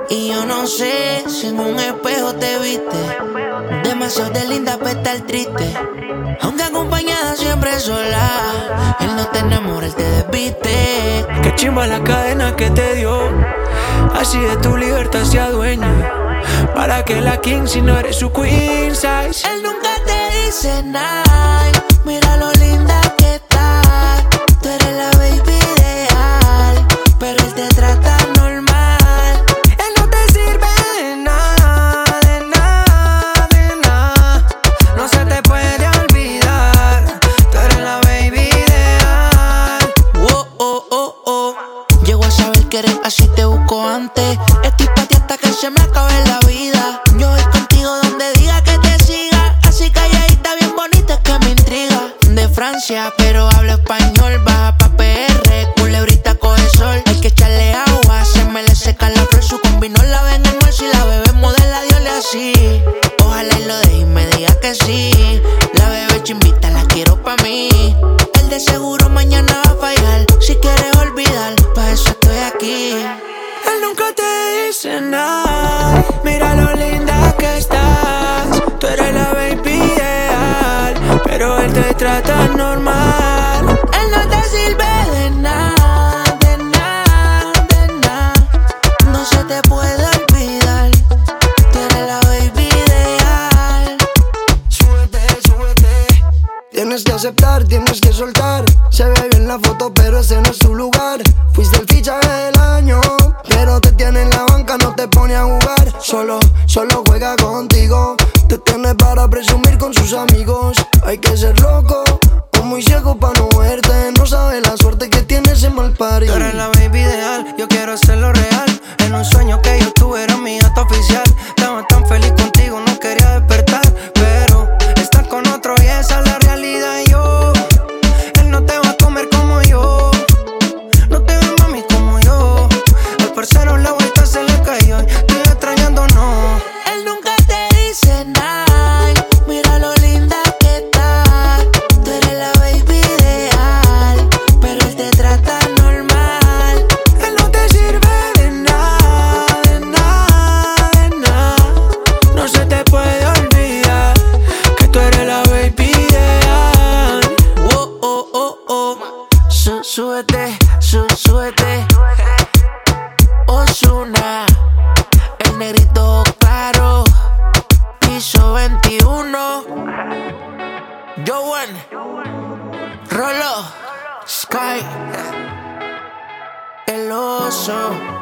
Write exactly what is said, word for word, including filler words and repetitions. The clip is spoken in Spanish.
Y yo no sé si en un espejo te viste demasiado de linda para estar triste. Aunque acompañada siempre sola, él no te enamora, él te desviste. Qué chimba la cadena que te dio, así de tu libertad se adueña. Para que la king si no eres su queen size. Él nunca te dice nada, mira lo linda que estás. Tú eres la baby ideal, pero él te trata normal. Él no te sirve de nada, de nada, de nada. No se te puede olvidar, tú eres la baby ideal. Oh, oh, oh, oh. Llego a saber que eres así, te busco antes. Estoy pa' ti hasta que se me acabe la vida. Yo voy contigo donde diga que te siga. Así calladita, bien bonita, es que me intriga. De Francia, pero hablo español. Baja pa' P R, culebrita coge sol. Hay que echarle agua, se me le seca la flor. Su combinó la ven en el si la bebé modela, diole así. Ojalá y lo deje y me diga que sí. La bebé chimbita, la quiero pa' mí. El de seguro mañana va a fallar. Si quieres olvidar, pa' eso estoy aquí. Él nunca te dice nada, mira lo linda que estás. Tú eres la baby ideal, pero él te trata normal. Él no te sirve de nada, de nada, de nada. No se te puede olvidar, tú eres la baby ideal. Súbete, súbete. Tienes que aceptar, tienes que soltar. Se ve bien la foto, pero ese no es su lugar. Fuiste el fichaje del año, pero te tiene en la banca, no te pone a jugar. Solo, solo juega contigo. Te tiene para presumir con sus amigos. Hay que ser loco o muy ciego pa' no verte. No sabe la suerte que tiene ese mal parido. Tú eres la baby ideal, yo quiero hacerlo real. En un sueño que yo tuve era mi acto oficial. Estaba tan feliz contigo, no quería despertar. Pero estás con otro y esa es la realidad. Y yo, él no te va a comer como yo. No te ve mami como yo. Al parcero la vuelta se le cayó. Estoy extrañando, no. Él nunca te dice nada, mira lo linda que estás. Tú eres la baby ideal, pero él te trata normal. Él no te sirve de nada, de nada, de nada. No se te puede olvidar que tú eres la baby ideal. Oh, oh, oh, oh. Sú- Súbete, sú- súbete. Ozuna, el negrito claro. Piso veintiuno. Joan, Rolo, Sky, el oso.